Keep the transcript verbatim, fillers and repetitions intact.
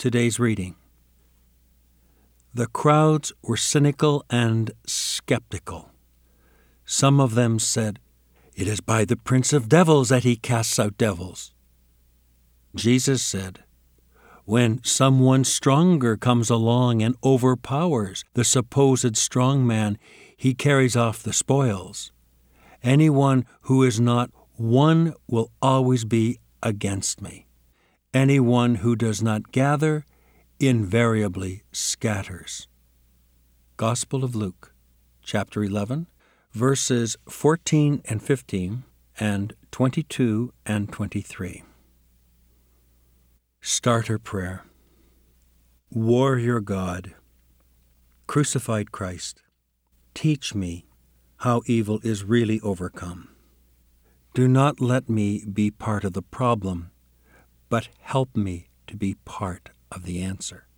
Today's reading. The crowds were cynical and skeptical. Some of them said, "It is by the prince of devils that he casts out devils." Jesus said, "When someone stronger comes along and overpowers the supposed strong man, he carries off the spoils. Anyone who is not one will always be against me. Anyone who does not gather invariably scatters." Gospel of Luke, chapter eleven, verses fourteen and fifteen, and twenty-two and twenty-three. Starter Prayer. Warrior God, crucified Christ, teach me how evil is really overcome. Do not let me be part of the problem, but help me to be part of the answer.